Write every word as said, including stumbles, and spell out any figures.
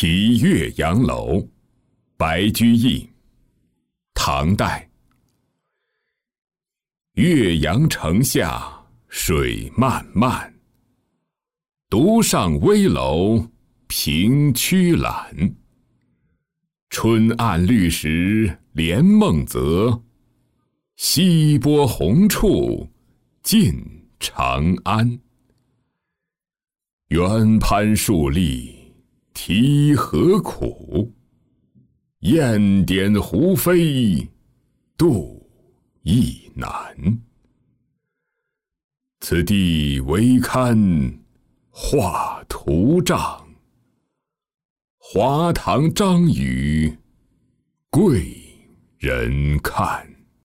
题岳阳楼，白居易。唐代。岳阳城下水漫漫，独上危楼凭曲栏。春暗绿时连梦泽，西波红处近长安。远攀树立题何苦？雁点胡飞度亦难。此地唯堪画图障，华堂张宇贵人看。